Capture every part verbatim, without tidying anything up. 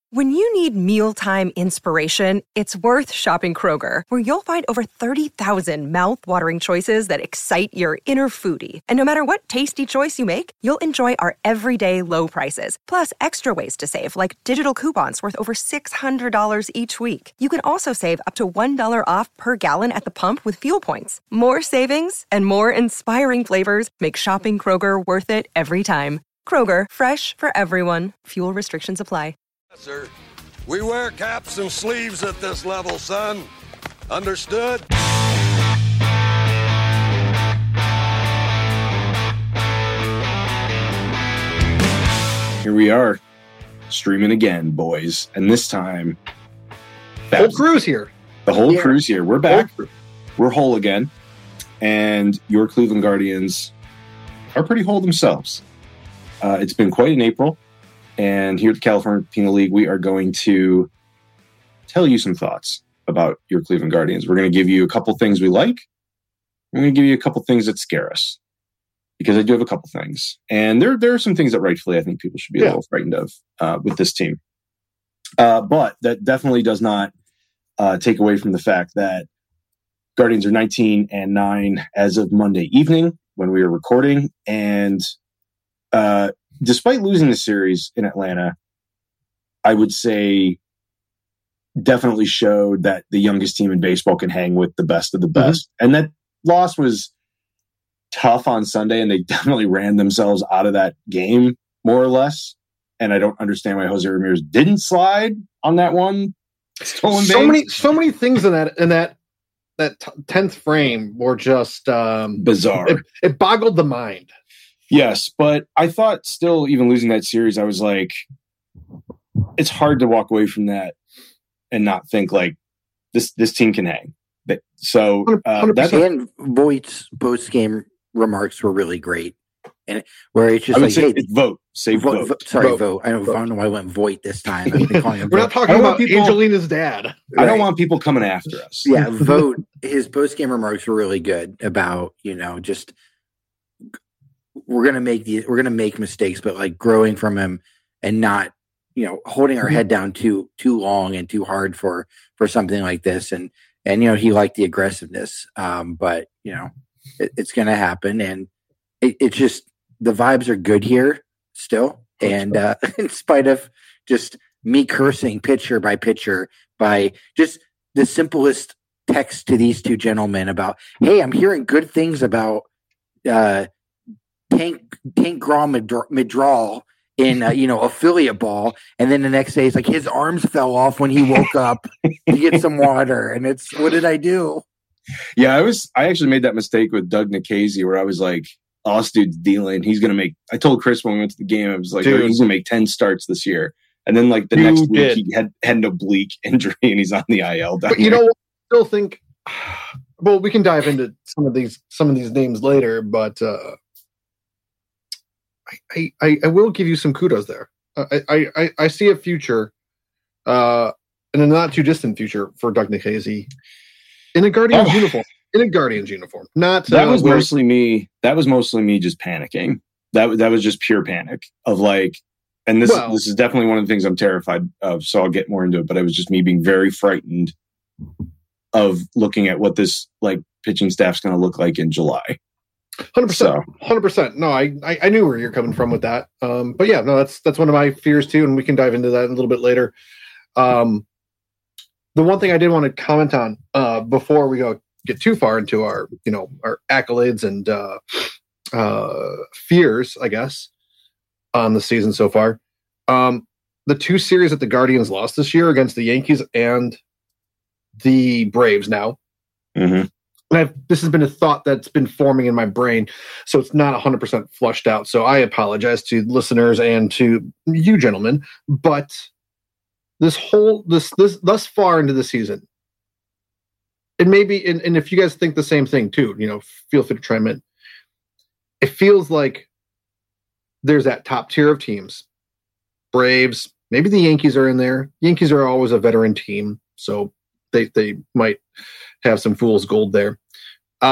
When you need mealtime inspiration, it's worth shopping Kroger, where you'll find over thirty thousand mouth-watering choices that excite your inner foodie. And no matter what tasty choice you make, you'll enjoy our everyday low prices, plus extra ways to save, like digital coupons worth over six hundred dollars each week. You can also save up to one dollar off per gallon at the pump with fuel points. More savings and more inspiring flavors make shopping Kroger worth it every time. Kroger, fresh for everyone. Fuel restrictions apply. Yes, sir. We wear caps and sleeves at this level, son. Understood? Here we are, streaming again, boys. And this time, the whole crew's here. The whole yeah. crew's here. We're back. We're whole again. And your Cleveland Guardians are pretty whole themselves. Uh, it's been quite an April. And here at the California Penal League, we are going to tell you some thoughts about your Cleveland Guardians. We're going to give you a couple things we like. We're going to give you a couple things that scare us, because I do have a couple things. And there, there are some things that rightfully I think people should be yeah. a little frightened of uh, with this team. Uh, but that definitely does not uh, take away from the fact that Guardians are nineteen and nine as of Monday evening when we are recording. And uh, despite losing the series in Atlanta, I would say definitely showed that the youngest team in baseball can hang with the best of the best. Mm-hmm. And that loss was tough on Sunday, and they definitely ran themselves out of that game, more or less. And I don't understand why Jose Ramirez didn't slide on that one. Stolen so base. many, so many things in that in that that tenth frame were just um, bizarre. It, it boggled the mind. Yes, but I thought still, even losing that series, I was like, it's hard to walk away from that and not think like this this team can hang. But, so uh, that's and Voigt's post game remarks were really great, and where it's just like, say, hey, vote, say vote. vote. vote. Sorry, vote. vote. I don't, I don't know why I went Voight this time. I've been calling him We're vote. not talking about people, Angelina's dad. I right. don't want people coming after us. Yeah, vote. His post game remarks were really good about, you know, just we're gonna make the we're gonna make mistakes, but like growing from him and not, you know, holding our head down too too long and too hard for for something like this. And and you know, he liked the aggressiveness, um, but you know, it, it's gonna happen, and it, it's just the vibes are good here still. And uh, in spite of just me cursing pitcher by pitcher by just the simplest text to these two gentlemen about, hey, I'm hearing good things about uh, Tank Tank Grom Midral in uh, you know, affiliate ball, and then the next day it's like his arms fell off when he woke up to get some water, and it's what did I do? Yeah, I was I actually made that mistake with Doug Nikhazy where I was like, oh, this dude's dealing. He's gonna make. I told Chris when we went to the game, I was like, oh, he's gonna make ten starts this year, and then like the you next did. week he had had an oblique injury and he's on the I L. But you know, I still think. Well, we can dive into some of these some of these names later, but. Uh, I, I, I will give you some kudos there. I, I, I see a future, uh, in a not too distant future for Doug Nikhazy in a Guardians oh. uniform. In a Guardians uniform, not that uh, was where, mostly me. That was mostly me just panicking. That that was just pure panic of like, and this well, this is definitely one of the things I'm terrified of. So I'll get more into it. But it was just me being very frightened of looking at what this like pitching staff's going to look like in July. Hundred percent, hundred percent. No, I, I I knew where you're coming from with that. Um, but yeah, no, that's that's one of my fears too, and we can dive into that a little bit later. Um, the one thing I did want to comment on uh, before we go get too far into our you know our accolades and uh, uh, fears, I guess, on the season so far. Um, the two series that the Guardians lost this year against the Yankees and the Braves now. Mm-hmm. And I've, this has been a thought that's been forming in my brain, so it's not one hundred percent flushed out. So I apologize to listeners and to you gentlemen. But this whole, this, this thus far into the season, it may be, and, and if you guys think the same thing too, you know, feel free to chime in. It feels like there's that top tier of teams. Braves, maybe the Yankees are in there. Yankees are always a veteran team, so they they might have some fool's gold there.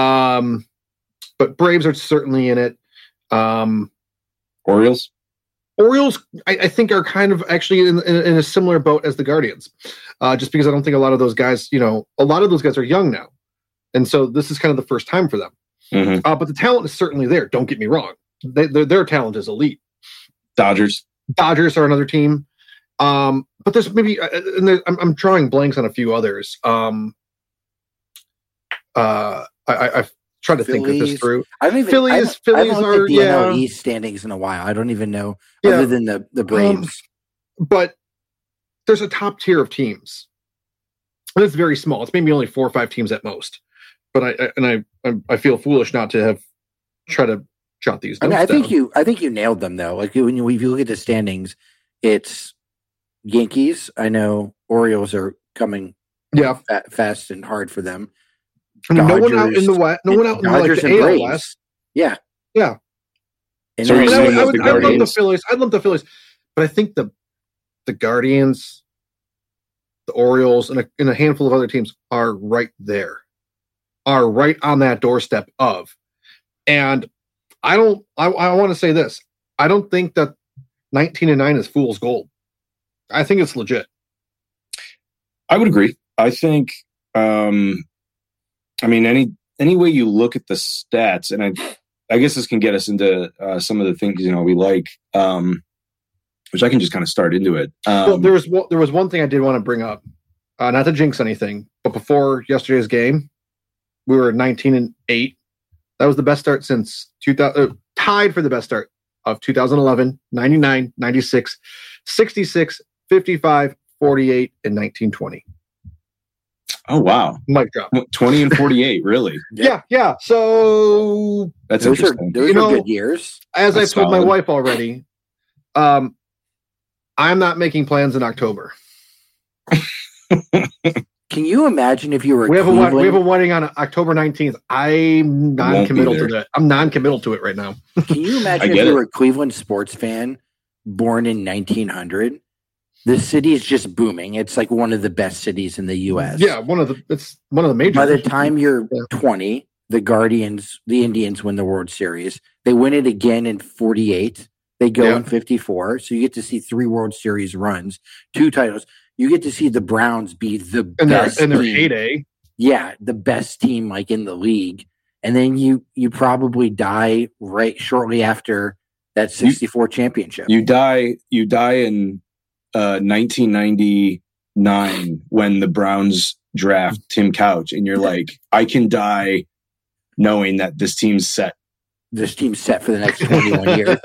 Um, but Braves are certainly in it. Um, Orioles? Orioles, I, I think, are kind of actually in, in, in a similar boat as the Guardians, uh, just because I don't think a lot of those guys, you know, a lot of those guys are young now. And so this is kind of the first time for them. Mm-hmm. Uh, but the talent is certainly there. Don't get me wrong. They, their, their talent is elite. Dodgers. Dodgers are another team. Um, but there's maybe, uh, and there, I'm, I'm drawing blanks on a few others. Um, uh, I, I, I've tried to Phillies. think of this through. I don't even. Phillies, I haven't, Phillies I haven't are, looked at the N L yeah. East standings in a while. I don't even know Yeah. other than the the Braves. Um, but there's a top tier of teams. And it's very small. It's maybe only four or five teams at most. But I, I and I, I I feel foolish not to have try to jot these. I mean, notes I think down. you. I think you nailed them though. Like when you if you look at the standings, it's Yankees. I know Orioles are coming. Yeah, fa- fast and hard for them. I mean, no one out Dodgers in the West. No one out in Dodgers like the and A L Braves. West. Yeah, Yeah. And So then- are you I, saying would, I, that would, the I love the Guardians- Phillies. I love the Phillies, but I think the the Guardians, the Orioles, and a, and a handful of other teams are right there, are right on that doorstep of. And I don't. I, I want to say this. I don't think that nineteen and nine is fool's gold. I think it's legit. I would agree. I think, um, I mean, any any way you look at the stats, and I, I guess this can get us into uh, some of the things you know we like, um, which I can just kind of start into it. Um, Well, there was one- there was one thing I did want to bring up, uh, not to jinx anything, but before yesterday's game, we were nineteen and eight. That was the best start since two thousand, uh, tied for the best start of two thousand eleven, ninety-nine, ninety-six, sixty-six, fifty-five, forty-eight, and nineteen twenty. oh wow, Mic drop. twenty and forty-eight, really? Yeah, yeah. So That's those are interesting. those You are know, good years. as That's I told my solid. wife already, um, I'm not making plans in October. Can you imagine if you were We have a wed- we have a Cleveland? wedding on October nineteenth. I'm non-committal be to there. that. I'm non-committal to it right now. Can you imagine I if get you it. were a Cleveland sports fan born in nineteen hundred? The city is just booming. It's like one of the best cities in the U S. Yeah, one of the it's one of the major. By the time you're Yeah. twenty, the Guardians, the Indians win the World Series. They win it again in forty-eight. They go Yeah. in fifty-four. So you get to see three World Series runs, two titles. You get to see the Browns be the in their best in their team. heyday. Yeah, the best team like in the league. And then you you probably die right shortly after that sixty-four championship. You die. You die in uh, nineteen ninety-nine when the Browns draft Tim Couch, and you're like, I can die knowing that this team's set. This team's set for the next twenty-one years.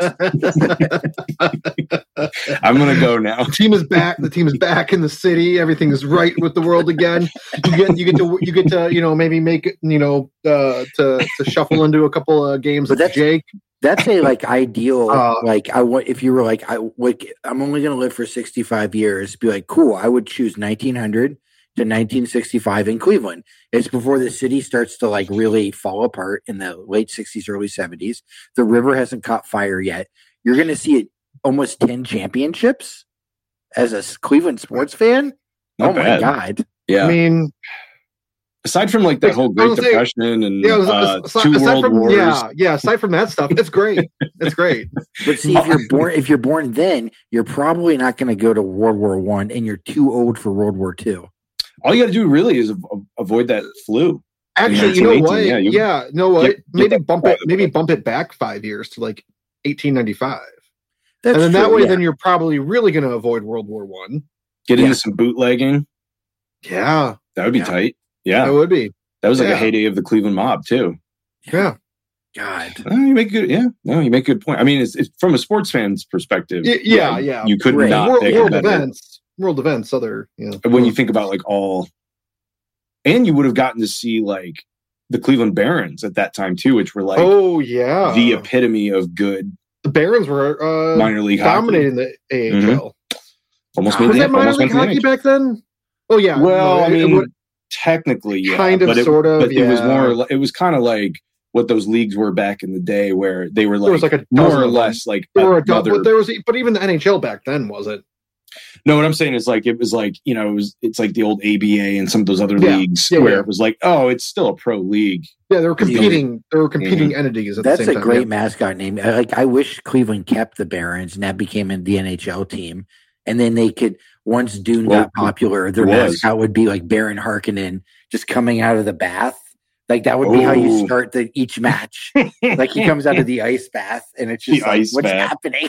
I'm gonna go now. The team is back. The team is back in the city. Everything is right with the world again. You get you get to you get to you know maybe make it you know uh, to to shuffle into a couple of games But with that's- Jake. That's a like ideal Uh, like I want if you were like I like I'm only gonna live for sixty-five years. Be like cool. I would choose nineteen hundred to nineteen sixty-five in Cleveland. It's before the city starts to like really fall apart in the late sixties, early seventies. The river hasn't caught fire yet. You're gonna see it almost ten championships as a s- Cleveland sports fan. Not oh my bad. god! Yeah. I mean, Aside from like that Like, whole I Great was saying- Depression and yeah. uh, aside, two aside World from Wars, yeah, yeah. Aside from that stuff, it's great. It's great. But see, if you're born if you're born then, you're probably not going to go to World War One, and you're too old for World War Two. all you got to do really is av- avoid that flu. Actually, you know nineteen what? eighteen, Yeah, yeah, you know what? get- get maybe that bump out it. of the Maybe way. bump it back five years to like eighteen ninety-five, That's and then that true, way, yeah. then you're probably really going to avoid World War One. Get Yeah. into some bootlegging. Yeah, That would be Yeah. tight. Yeah, that would be. that was like yeah. a heyday of the Cleveland mob too. Yeah, God. Oh, you make good. Yeah, no, you make a good point. I mean, it's, it's from a sports fan's perspective. Y- yeah, yeah. You could Right. not world, pick a world better. events, world events. Other, you know, When you think about like all, and you would have gotten to see like the Cleveland Barons at that time too, which were like oh yeah, the epitome of good the Barons were uh, minor league hockey. dominating the A H L. Almost Was made Was the, that minor almost league went to the hockey N H L. back then? Oh yeah. Well, no, I it- it mean, would- technically, yeah, kind of, but it, sort of. but yeah. it was more. li- It was kind of like what those leagues were back in the day, where they were like, There was like a more dozen or of them. less like There were a double, another. but there was, but even the N H L back then wasn't. No, what I'm saying is like it was like, you know, it was it's like the old A B A and some of those other Yeah. leagues Yeah, where yeah. it was like, oh, it's still a pro league. Yeah, they were competing. They were competing entities at That's the same a time. great yeah. mascot name. I- Like I wish Cleveland kept the Barons and that became a, the N H L team. And then they could, once Dune Well, got popular, their it was. mascot would be like Baron Harkonnen just coming out of the bath. Like that would be how you Oh. start the each match. Like he comes out of the ice bath and it's just The like, ice what's bath. happening?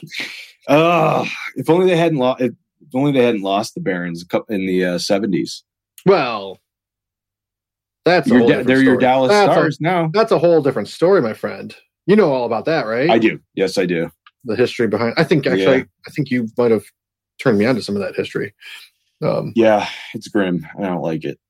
Oh, if only they hadn't lost. If only they hadn't lost the Barons a cou- in the uh, seventies. Well, that's a You're whole da- different they're your story. Dallas that's Stars A, now. that's a whole different story, my friend. You know all about that, right? I do. Yes, I do. The history behind. I think actually, Yeah. I think you might have turned me on to some of that history. Um, Yeah, it's grim. I don't like it.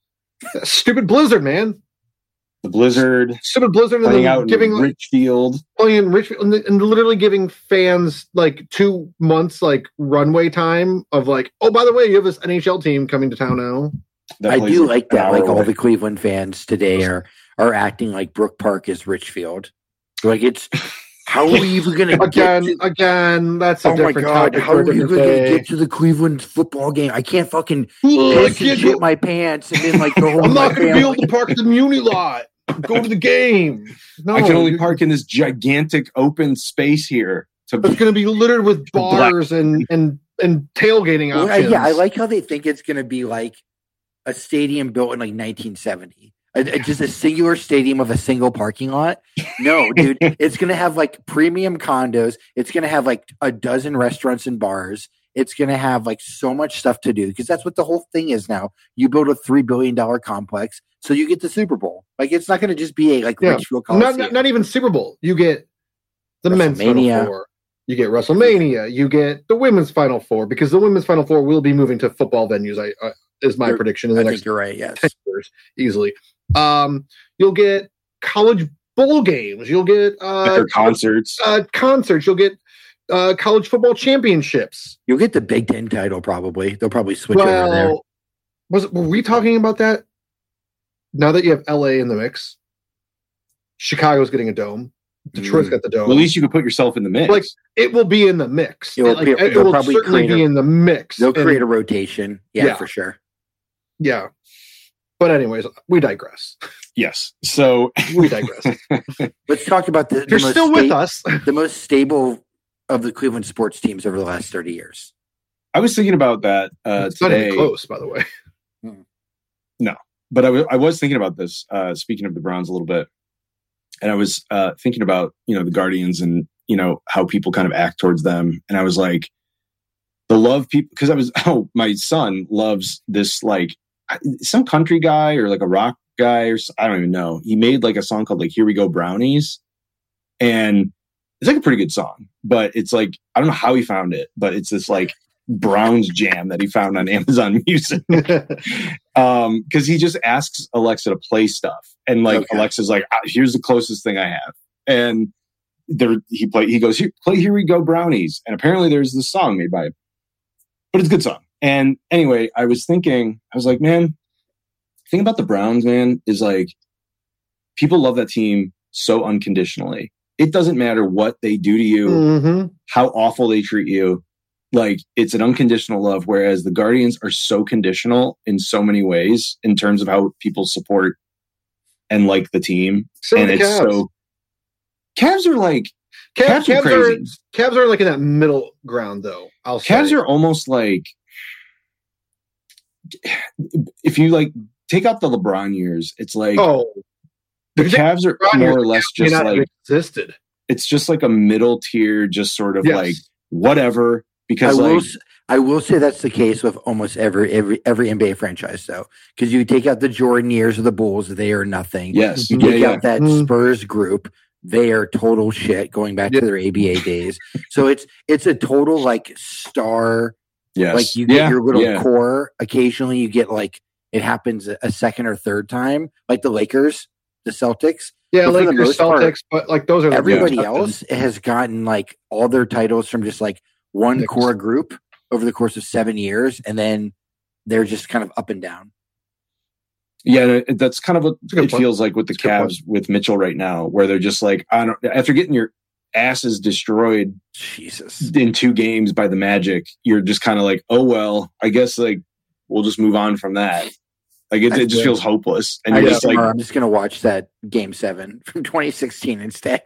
Stupid Blizzard, man. The Blizzard Stupid Blizzard, and playing then out giving in Richfield. playing in Richmond and, and literally giving fans like two months like runway time of like, oh, by the way, you have this N H L team coming to town now. That I plays do an like that. hour Like all away. the Cleveland fans today are are acting like Brook Park is Richfield. Like it's how are we even going to get Again, to, again, that's a oh my different god, topic how for are a we different even going to day. get to the Cleveland football game? I can't fucking Ugh, I piss and can't shit go- my pants and then like go home. I'm with my not going to be family. able to park at the Muni lot. Go to the game. No, I can only you- park in this gigantic open space here. To It's going to be littered with bars and and and tailgating Well, I- options. yeah, I like how they think it's going to be like a stadium built in like nineteen seventy. A, a- just a singular stadium of a single parking lot. No, dude, it's going to have like premium condos. It's going to have like a dozen restaurants and bars. It's going to have like so much stuff to do because that's what the whole thing is now. You build a three billion dollars complex, so you get the Super Bowl. Like it's not going to just be a like Yeah. Richfield not, Coliseum. not not even Super Bowl. You get the men's Final WrestleMania. Four. You get WrestleMania. You get the women's Final Four because the women's Final Four will be moving to football venues. I uh, is my You're- prediction in the I next think you're right. Yes. ten years easily. Um, you'll get college bowl games. You'll get uh, their concerts. uh, concerts. You'll get uh, college football championships. You'll get the Big Ten title probably. They'll probably switch over there. Well, was were we talking about that? Now that you have L A in the mix, Chicago's getting a dome. Detroit's Mm. got the dome. Well, at least you can put yourself in the mix. Like, it will be in the mix. It will Like, be- it they'll will probably certainly create be a- in the mix. They'll And- create a rotation. Yeah, Yeah. for sure. yeah. But anyways, we digress. yes. So We digress. Let's talk about the, If you're the most still with sta- us, the most stable of the Cleveland sports teams over the last thirty years. I was thinking about that uh, it's not even today, close, by the way. but I, w- I was thinking about this. Uh, speaking of the Browns a little bit, and I was uh, thinking about you know the Guardians and you know how people kind of act towards them, and I was like, the love people because I was oh my son loves this like some country guy or like a rock guy or s- I don't even know. He made like a song called like "Here We Go Brownies," and it's like a pretty good song, but it's like I don't know how he found it, but it's this like Browns jam that he found on Amazon Music. um because he just asks Alexa to play stuff and like Okay. Alexa's like ah, here's the closest thing I have, and there he play he goes here play Here We Go Brownies, and apparently there's this song made by him, but it's a good song. And anyway, I was thinking I was like, man, the thing about the Browns, man, is like people love that team so unconditionally. It doesn't matter what they do to you, Mhm. how awful they treat you. Like it's an unconditional love, whereas the Guardians are so conditional in so many ways in terms of how people support and like the team. So and the it's Cavs. so Cavs are like Cavs, Cavs are Cavs are crazy. Cavs are like in that middle ground, though. I'll Cavs say. are almost like if you like take out the LeBron years, it's like oh, the if you take Cavs are LeBron more years, or less may just not have like existed. it's just like a middle tier, just sort of Yes. like whatever. I Because will, like s- I will say that's the case with almost every every every N B A franchise, though, because you take out the Jordan years of the Bulls, they are nothing. yes, You yeah, take yeah. out that Mhm. Spurs group, they are total shit going back Yeah. to their A B A days. So it's it's a total like star. Yes. Like you get Yeah, your little yeah. core. Occasionally, you get like it happens a a second or third time, like the Lakers, the Celtics. Yeah, But for the Lakers, most part, Celtics, but like those are the Everybody exceptions. else has gotten like all their titles from just like one Mixed. core group over the course of seven years, and then they're just kind of up and down. Yeah, it- that's kind of what a good it point. feels like with the That's a good Cavs with Mitchell right now, where they're just like, I don't. After getting your asses destroyed Jesus. in two games by the Magic, you're just kind of like, oh well, I guess like we'll just move on from that. Like it, it just feels hopeless, and I you're just just like, I'm just gonna watch that game seven from twenty sixteen instead.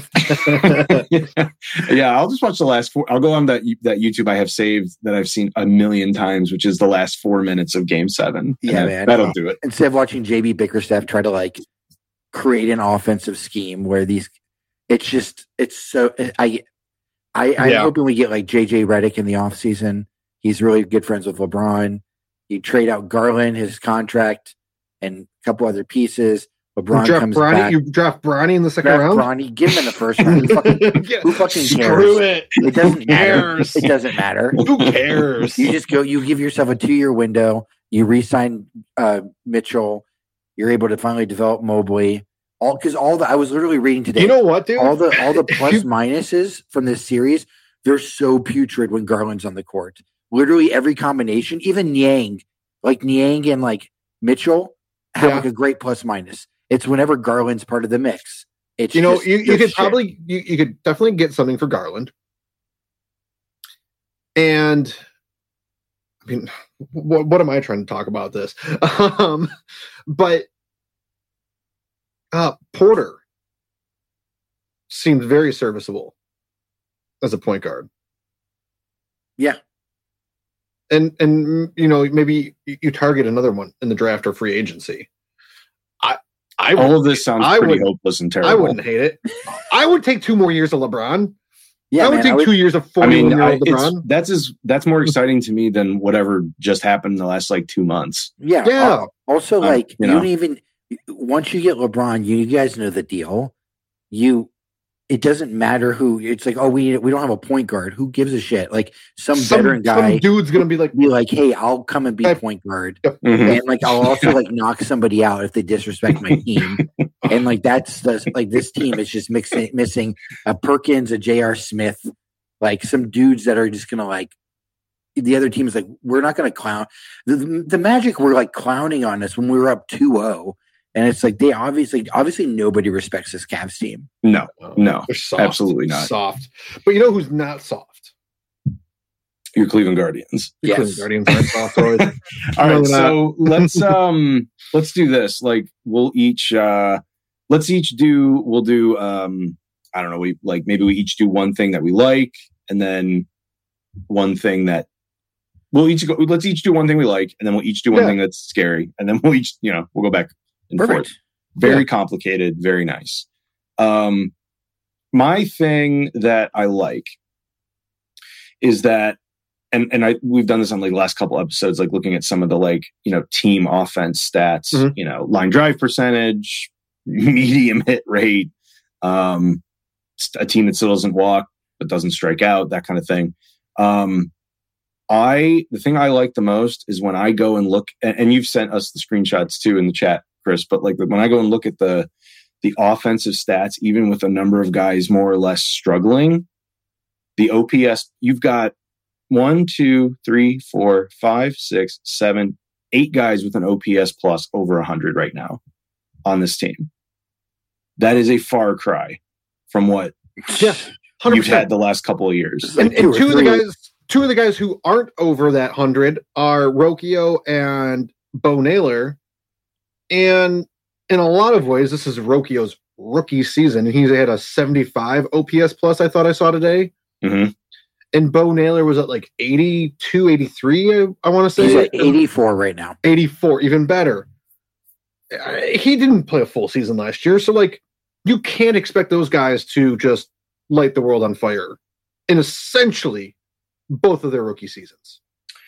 yeah, I'll just watch the last four. I'll go on that that YouTube I have saved that I've seen a million times, which is the last four minutes of Game Seven. Yeah, that, man, that'll do it. Instead of watching J B Bickerstaff try to like create an offensive scheme where these, it's just it's so I I I'm Yeah. hoping we get like J J Redick in the offseason. He's really good friends with LeBron. You trade out Garland, his contract, and a couple other pieces. LeBron You draft comes Bronny, back. you draft Bronny in the second Draft round. Bronny, give him in the first round. Who fucking, Yeah, who fucking Screw cares? it. It doesn't Who matter. cares? It doesn't matter. Who cares? You just go. You give yourself a two-year window. You re-sign uh, Mitchell. You're able to finally develop Mobley. All because all the I was literally reading today. You know what, dude? all the all the If plus you- minuses from this series, they're so putrid when Garland's on the court. Literally every combination, even Niang, like Niang and like Mitchell, have Yeah. like a great plus minus. It's whenever Garland's part of the mix. It's You know, just- you, you they're could shit. probably you, you could definitely get something for Garland. And I mean, what, what am I trying to talk about this? Um, but uh, Porter seemed very serviceable as a point guard. Yeah. And and you know, maybe you, you target another one in the draft or free agency. I I All of this sounds I pretty would- hopeless and terrible. I wouldn't hate it. I would take two more years of LeBron. Yeah, I would man, take I would- two years of I forty-one mean, year I, old it's, LeBron. that's as that's more exciting to me than whatever just happened in the last like two months. Yeah. Yeah. al- Also, Uh, like you you, know. don't even once you get LeBron, you, you guys know the deal. You, it doesn't matter who. It's like, oh, we we don't have a point guard. Who gives a shit? Like some, some, veteran guy some dude's gonna be like, be like, hey, I'll come and be Hey. point guard, Mhm. and like I'll also like knock somebody out if they disrespect my team. And like that's the, like this team is just mixing missing a Perkins, a J R. Smith, like some dudes that are just gonna like. The other team is like, we're not going to clown. The, the, the Magic were like clowning on us when we were up two oh. And it's like, they obviously, obviously nobody respects this Cavs team. No, oh, no, they're soft, absolutely not. soft. But you know who's not soft? Your Cleveland Guardians. The Yes. Cleveland Guardians aren't soft. Always. All No, right, they're so let's um let's do this. Like we'll each uh let's each do we'll do um I don't know, we like maybe we each do one thing that we like and then one thing that we'll each go let's each do one thing we like and then we'll each do one Yeah. thing that's scary and then we'll each, you know, we'll go back and forth. Perfect. Very Yeah. complicated, very nice. Um my thing that I like is that and and I we've done this on like the last couple episodes, like looking at some of the like, you know, team offense stats, Mhm. you know, line drive percentage, medium hit rate, um, st- a team that still doesn't walk but doesn't strike out, that kind of thing. Um, I the thing I like the most is when I go and look, and, and you've sent us the screenshots too in the chat, Chris. But like when I go and look at the the offensive stats, even with a number of guys more or less struggling, the O P S you've got one, two, three, four, five, six, seven, eight guys with an O P S plus over a hundred right now on this team. That is a far cry from what Yeah, one hundred you've percent. had the last couple of years. And, Like two and or two of the three. guys, two of the guys who aren't over that hundred are Rokio and Bo Naylor. And in a lot of ways, this is Rokio's rookie season. He had a seventy-five O P S plus, I thought I saw today. Mhm. And Bo Naylor was at like eighty-two, eighty-three, I, I want to He's say. at eighty-four right now. eighty-four, even better. Uh, He didn't play a full season last year, so like you can't expect those guys to just light the world on fire in essentially both of their rookie seasons.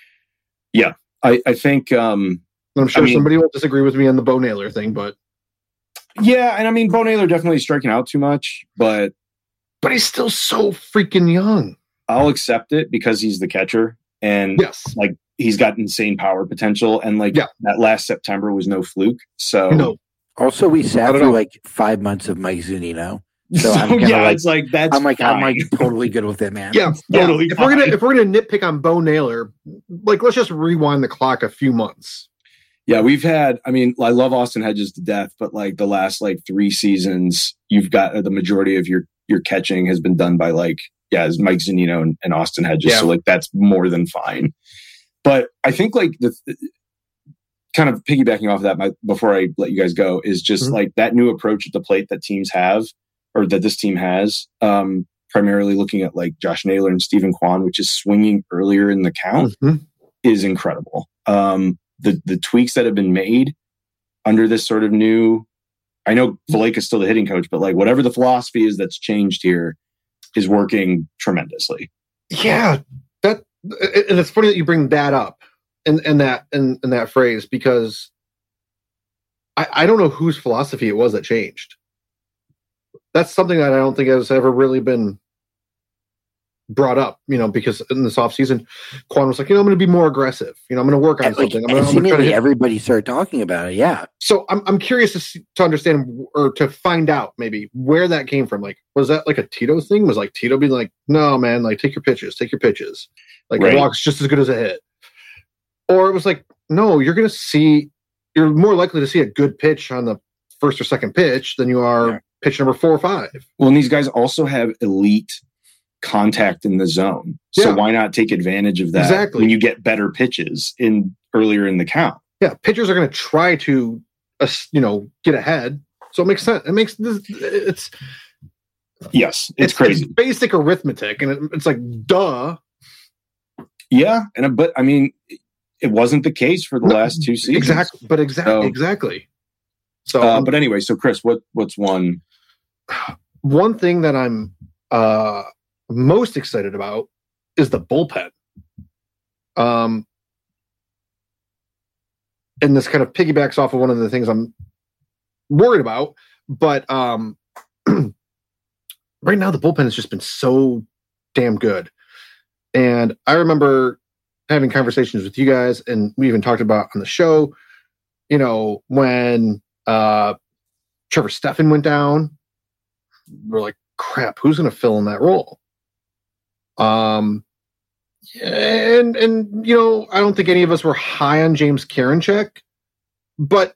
I, I think, um, I'm sure I mean- somebody will disagree with me on the Bo Naylor thing, but yeah, and I mean, Bo Naylor definitely striking out too much, but but he's still so freaking young. I'll accept it because he's the catcher and Yes. like he's got insane power potential. And like Yeah. that last September was no fluke. So, No. Also, we I sat don't through know. like five months of Mike Zunino. so, So I'm kinda yeah, like- it's like that's I'm like, I'm fine. like totally good with it, man. Yeah, Yeah. Totally If we're gonna fine. if we're gonna nitpick on Bo Naylor, like let's just rewind the clock a few months. Yeah, we've had, I mean, I love Austin Hedges to death, but like the last like three seasons, you've got the majority of your your catching has been done by like, yeah, it's Mike Zunino and, and Austin Hedges. Yeah. So like that's more than fine. But I think like the kind of piggybacking off of that my, before I let you guys go is just mm-hmm. like that new approach at the plate that teams have, or that this team has, um, primarily looking at like Josh Naylor and Stephen Kwan, which is swinging earlier in the count, mm-hmm. is incredible. Um, the the tweaks that have been made under this sort of new, I know Valaika is still the hitting coach, but like whatever the philosophy is that's changed here is working tremendously. Yeah, that and it's funny that you bring that up in, in that in, in that phrase, because I, I don't know whose philosophy it was that changed. That's something that I don't think has ever really been brought up, you know, because in this offseason, Kwan was like, you know, I'm going to be more aggressive. You know, I'm going to work on and something. Like, I'm and gonna, seemingly I'm everybody started talking about it. Yeah. So I'm I'm curious to see, to understand or to find out maybe where that came from. Like, was that like a Tito thing? Was like Tito being like, no, man, like take your pitches, take your pitches. Like right. a walk's just as good as a hit. Or it was like, no, you're going to see, you're more likely to see a good pitch on the first or second pitch than you are yeah. pitch number four or five. Well, and these guys also have elite contact in the zone. So yeah. why not take advantage of that exactly. when you get better pitches in earlier in the count? Yeah, pitchers are going to try to, uh, you know, get ahead. So it makes sense. It makes this. It's yes, it's, it's crazy. It's basic arithmetic, and it, it's like duh. Yeah, and but I mean, it wasn't the case for the no, last two seasons. Exactly, but exactly, so, exactly. So, uh, but anyway, so Chris, what what's one one thing that I'm uh, most excited about is the bullpen. Um, and this kind of piggybacks off of one of the things I'm worried about, but um, right now the bullpen has just been so damn good. And I remember having conversations with you guys, and we even talked about on the show, you know, when uh, Trevor Stephan went down, we're like, crap, who's going to fill in that role? Um, and, and, you know, I don't think any of us were high on James Karinchak, but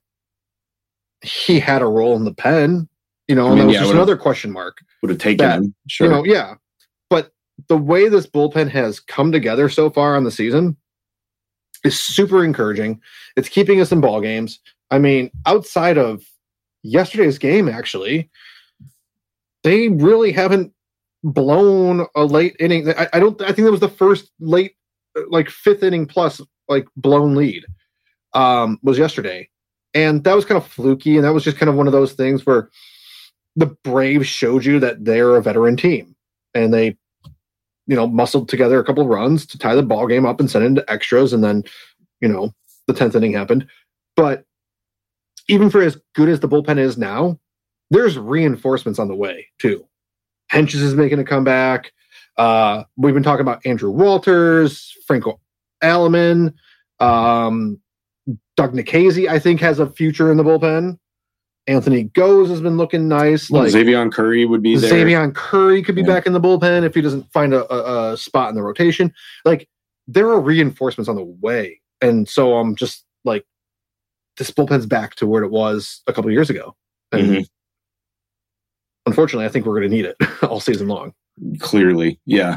he had a role in the pen, you know, and I mean, that was yeah, just another question mark. Would have taken that, him, sure. You know, yeah. But the way this bullpen has come together so far on the season is super encouraging. It's keeping us in ball games. I mean, outside of yesterday's game, actually, they really haven't blown a late inning. I, I don't. I think that was the first late, like fifth inning plus, like blown lead, um, was yesterday, and that was kind of fluky, and that was just kind of one of those things where the Braves showed you that they're a veteran team, and they, you know, muscled together a couple of runs to tie the ball game up and send it into extras, and then, you know, the tenth inning happened. But even for as good as the bullpen is now, there's reinforcements on the way too. Henches is making a comeback. Uh, we've been talking about Andrew Walters, Franco Alaman, um, Doug Nikhazy, I think, has a future in the bullpen. Anthony Goes has been looking nice. Well, like Xavier Curry would be there. Xavier Curry could be yeah. back in the bullpen if he doesn't find a, a, a spot in the rotation. Like, there are reinforcements on the way. And so I'm just like, this bullpen's back to where it was a couple of years ago. And mm-hmm. unfortunately, I think we're going to need it all season long. Clearly, yeah.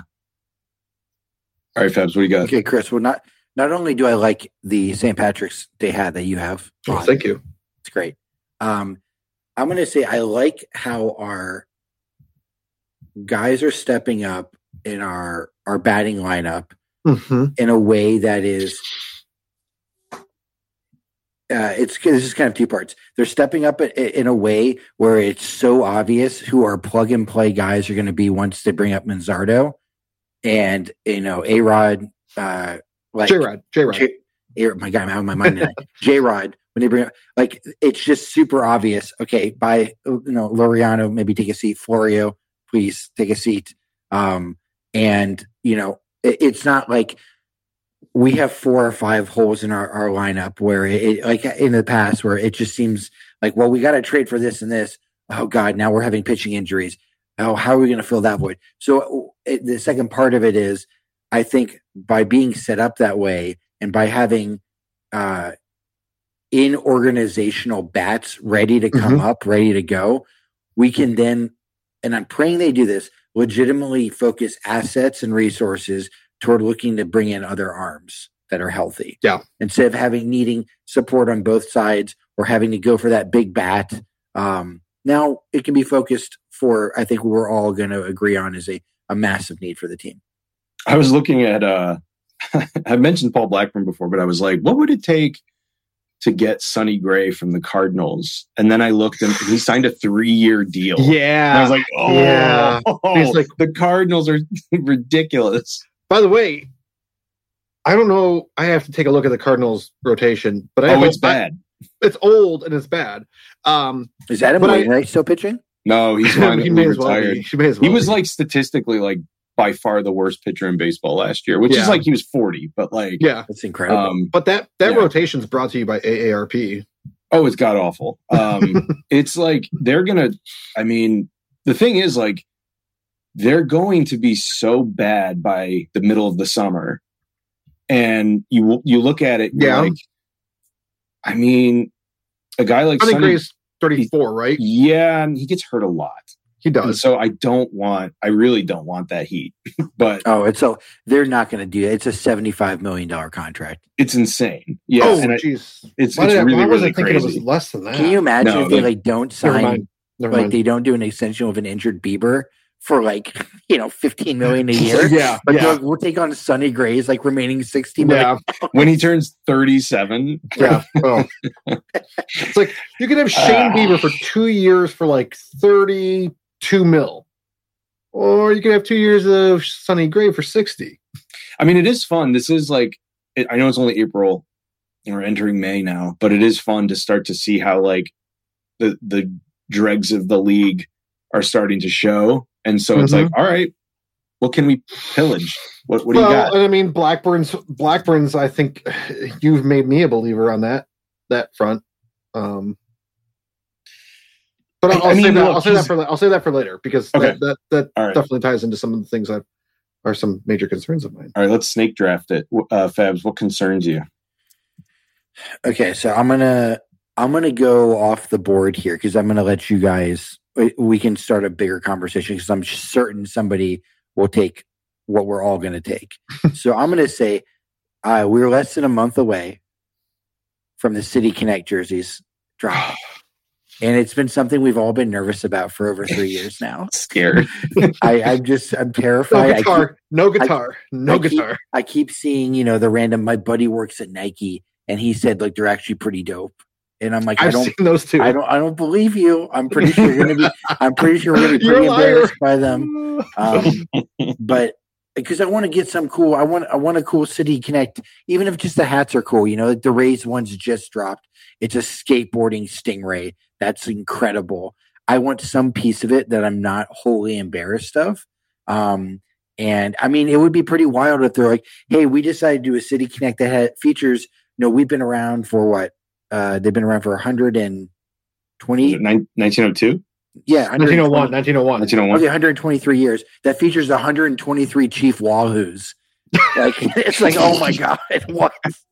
All right, Fabs, what do you got? Okay, Chris. Well, not not only do I like the Saint Patrick's Day hat that you have. Oh, thank you. It's great. Um, I'm going to say I like how our guys are stepping up in our our batting lineup mm-hmm. in a way that is. Uh, it's this is kind of two parts. They're stepping up in, in a way where it's so obvious who our plug and play guys are going to be once they bring up Manzardo, and you know A-Rod, uh, like J-Rod, J-Rod. J- A- my God, I'm out of my mind tonight. J-Rod, when they bring up, like, it's just super obvious. Okay, by you know Laureano, maybe take a seat. Florio, please take a seat. Um, and you know it, it's not like we have four or five holes in our, our lineup where it, like in the past, where it just seems like, well, we got to trade for this and this. Oh God, now we're having pitching injuries. Oh, how are we going to fill that void? So it, the second part of it is, I think by being set up that way and by having uh, in organizational bats ready to come mm-hmm. up, ready to go, we can then and I'm praying they do this, legitimately focus assets and resources toward looking to bring in other arms that are healthy. Yeah. Instead of having needing support on both sides or having to go for that big bat. Um, now it can be focused for, I think we're all going to agree on is a, a massive need for the team. I was looking at, uh, I've mentioned Paul Blackburn before, but I was like, what would it take to get Sonny Gray from the Cardinals? And then I looked and he signed a three-year deal. Yeah. And I was like, oh, yeah. He's like, the Cardinals are ridiculous. By the way, I don't know. I have to take a look at the Cardinals rotation, but I oh, it's bad. It's old and it's bad. Um, Is Adam Wainwright still pitching? No, he's finally he may as well retired. be. He, may as well he was be. like statistically like by far the worst pitcher in baseball last year, which Yeah. is like he was forty, but like yeah, That's incredible. um, but that that yeah. rotation's brought to you by A A R P. oh, it's god awful. Um, it's like they're gonna. I mean, the thing is like they're going to be so bad by the middle of the summer, and you you look at it, and Yeah. you're like, I mean, a guy like I think Sonny, Gray's thirty-four, right? yeah, and he gets hurt a lot. He And does. so I don't want, I really don't want that heat, but oh, it's so they're not going to do it. It's a seventy-five million dollars contract. it's insane. Yeah, oh, and I- jeez. it's Why, it's did I- really why was really I thinking crazy. it was less than that? Can you imagine No, if they they- like don't Never sign, mind. Never like mind. they don't do an extension of an injured Bieber for like, you know, fifteen million dollars a year? Yeah, But yeah. like, we'll take on Sonny Gray's like remaining sixty million. Yeah, When he turns thirty-seven, yeah. Oh. It's like you could have Shane Ah. Bieber for two years for like thirty-two mil, or you could have two years of Sonny Gray for sixty. I mean, it is fun. This is like, it, I know it's only April and we're entering May now, but it is fun to start to see how like the the dregs of the league are starting to show. And so it's Mhm. like, all right, what can we pillage? What, what do well, you got? I mean, Blackburn's Blackburn's. I think you've made me a believer on that that front. Um, but I'll, I- I I'll say mean, that. look, I'll say that he's- for I'll say that for later because Okay. that that, that All right. definitely ties into some of the things that are some major concerns of mine. All right, let's snake draft it. Uh, Fabs, what concerns you? Okay, so I'm gonna I'm gonna go off the board here because I'm gonna let you guys. we- We can start a bigger conversation because I'm certain somebody will take what we're all gonna take. So I'm gonna say uh, we're less than a month away from the City Connect jerseys dropping, and it's been something we've all been nervous about for over three years now. Scared. I, I'm just I'm No terrified. I keep- guitar, no guitar, no I keep- guitar. I keep seeing, you know, the random. My buddy works at Nike, and he said like they're actually pretty dope. And I'm like, I I've don't, seen those two. I don't, I don't believe you. I'm pretty sure you're gonna be. I'm pretty sure we're gonna be You're pretty a liar. embarrassed by them. Um, but because I want to get some cool, I want, I want a cool City Connect, even if just the hats are cool. You know, like the Rays ones just dropped. It's a skateboarding Stingray. That's incredible. I want some piece of it that I'm not wholly embarrassed of. Um, and I mean, it would be pretty wild if they're like, "Hey, we decided to do a City Connect that had features." You know, we've been around for what? Uh, they've been around for one hundred twenty. nineteen oh two? Yeah, nineteen oh one, nineteen oh one. nineteen oh one? Okay, one hundred twenty-three years. That features one hundred twenty-three Chief Wahoos. Like it's like, oh my god, what?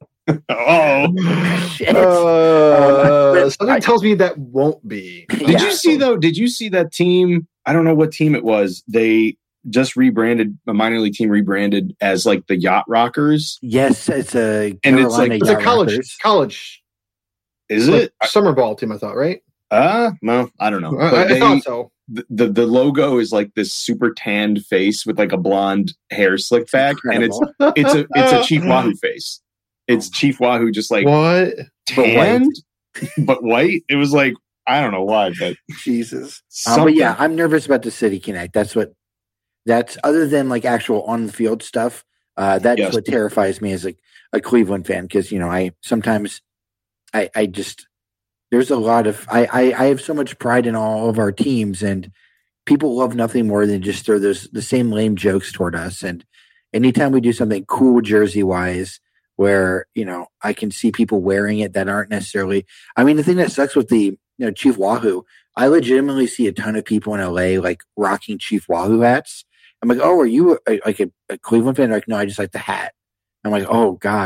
Oh. Shit. Uh, but something I- tells me that won't be. Did Yeah. you see though? Did you see that team? I don't know what team it was. They just rebranded a minor league team, rebranded as like the Yacht Rockers. Yes, it's a And it's like- Carolina It's a Yacht college, Rockers. college Is like, it? summer ball team. I thought, right? Uh, well, I don't know. I, But I they- thought so. the, the the logo is like this super tanned face with like a blonde hair slicked back, and it's Incredible. it's a it's a Chief Wahoo face. It's Chief Wahoo just like What? tanned but white. It was like I don't know why, but Jesus. Um, something. but yeah, I'm nervous about the City Connect. That's what. That's other than like actual on the field stuff. Uh, that's Yes. what terrifies me as a, a Cleveland fan because you know I sometimes I I just there's a lot of I, I I have so much pride in all of our teams and people love nothing more than just throw those the same lame jokes toward us and anytime we do something cool jersey wise where you know I can see people wearing it that aren't necessarily I mean the thing that sucks with the you know Chief Wahoo I legitimately see a ton of people in L A like rocking Chief Wahoo hats. I'm like, oh, are you a, like a, a Cleveland fan? They're like, no, I just like the hat. I'm like, oh God,